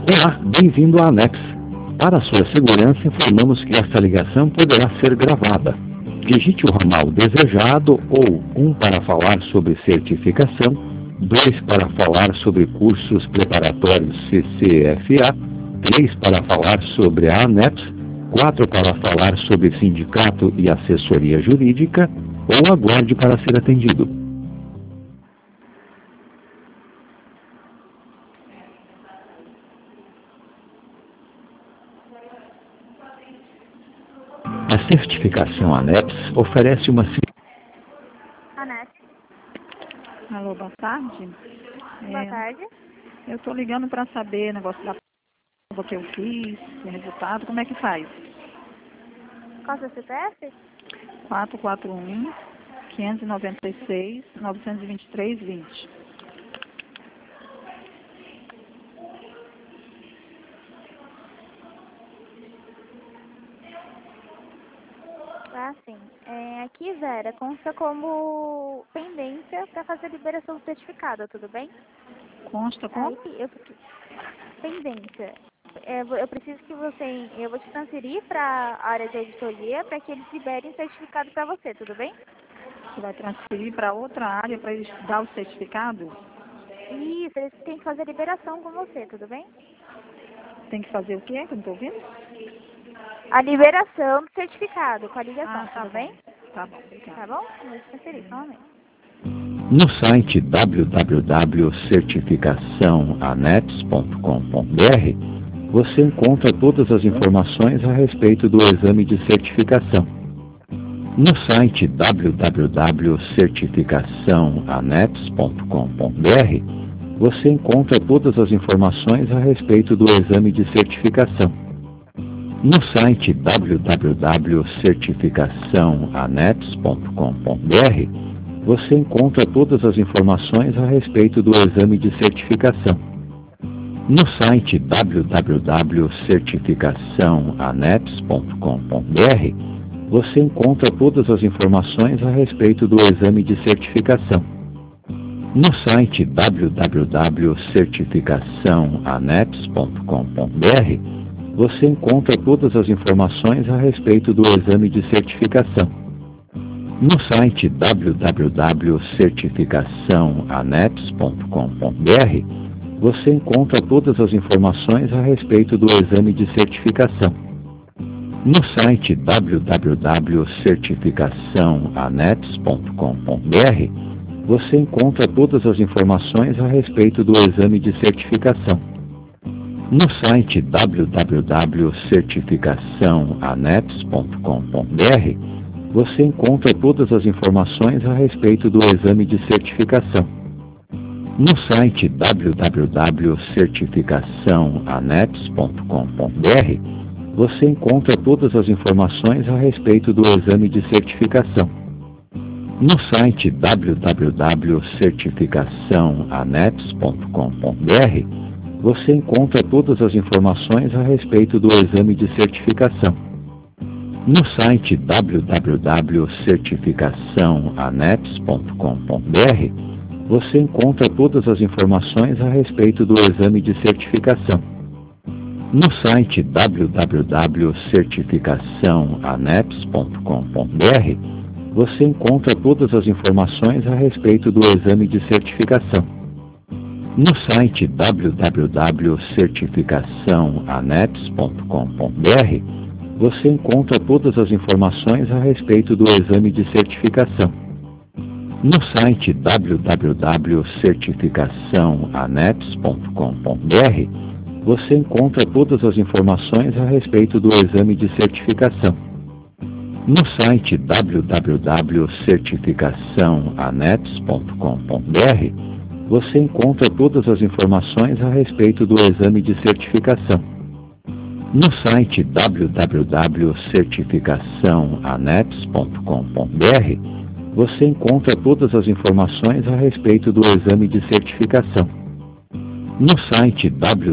Olá, bem-vindo à ANEPS. Para sua segurança, informamos que esta ligação poderá ser gravada. Digite o ramal desejado ou 1 para falar sobre certificação, 2 para falar sobre cursos preparatórios CCFA, 3 para falar sobre a ANEPS, 4 para falar sobre sindicato e assessoria jurídica, ou aguarde para ser atendido. A certificação ANEPS oferece uma... ANEPS. Alô, boa tarde. Boa tarde. Eu estou ligando para saber o negócio da prova que eu fiz, o resultado, como é que faz? Qual é o seu CPF? 441-596-923-20. Ah, sim. Aqui, Vera, consta como pendência para fazer a liberação do certificado, tudo bem? Consta como? Pendência. Eu preciso que você... Eu vou te transferir para a área de auditoria para que eles liberem o certificado para você, tudo bem? Você vai transferir para outra área para eles dar o certificado? Isso, eles têm que fazer a liberação com você, tudo bem? Tem que fazer o quê? Que eu não estou ouvindo? A liberação do certificado com a ligação, Tá tudo bem? Tá bom, obrigada. Tá bom? Eu vou te transferir, novamente. No site www.certificaçãoaneps.com.br você encontra todas as informações a respeito do exame de certificação. No site www.certificaçãoaneps.com.br você encontra todas as informações a respeito do exame de certificação. No site www.certificaçãoaneps.com.br você encontra todas as informações a respeito do exame de certificação. No site www.certificaçãoaneps.com.br você encontra todas as informações a respeito do exame de certificação. No site www.certificaçãoaneps.com.br você encontra todas as informações a respeito do exame de certificação. No site www.certificaçãoaneps.com.br você encontra todas as informações a respeito do exame de certificação. No site www.certificaçãoaneps.com.br você encontra todas as informações a respeito do exame de certificação. No site www.certificaçãoaneps.com.br você encontra todas as informações a respeito do exame de certificação. No site www.certificaçãoaneps.com.br você encontra todas as informações a respeito do exame de certificação. No site www.certificaçãoaneps.com.br você encontra todas as informações a respeito do exame de certificação. No site www.certificaçãoaneps.com.br você encontra todas as informações a respeito do exame de certificação. No site www.certificaçãoaneps.com.br você encontra todas as informações a respeito do exame de certificação. No site www.certificaçãoaneps.com.br você encontra todas as informações a respeito do exame de certificação. No site www.certificaçãoaneps.com.br você encontra todas as informações a respeito do exame de certificação. No site www.certificaçãoaneps.com.br você encontra todas as informações a respeito do exame de certificação. No site www.certificaçãoaneps.com.br você encontra todas as informações a respeito do exame de certificação. No site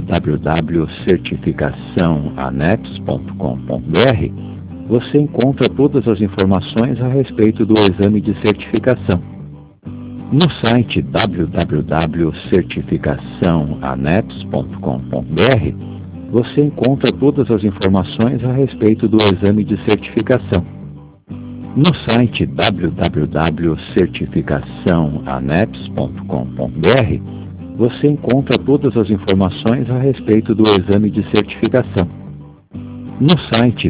www.certificaçãoaneps.com.br você encontra todas as informações a respeito do exame de certificação. No site www.certificaçãoaneps.com.br você encontra todas as informações a respeito do exame de certificação. No site www.certificaçãoaneps.com.br você encontra todas as informações a respeito do exame de certificação. No site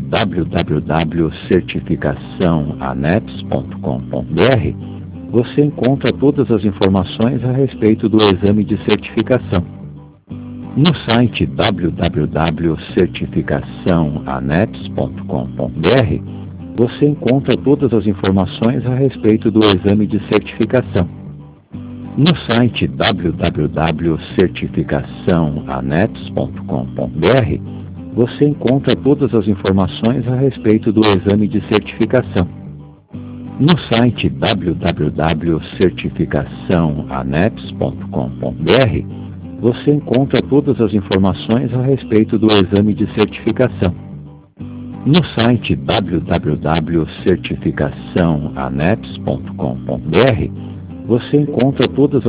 www.certificaçãoaneps.com.br você encontra todas as informações a respeito do exame de certificação. No site www.certificaçãoaneps.com.br você encontra todas as informações a respeito do exame de certificação. No site www.certificaçãoaneps.com.br você encontra todas as informações a respeito do exame de certificação. No site www.certificaçãoaneps.com.br você encontra todas as informações a respeito do exame de certificação. No site www.certificaçãoaneps.com.br você encontra todas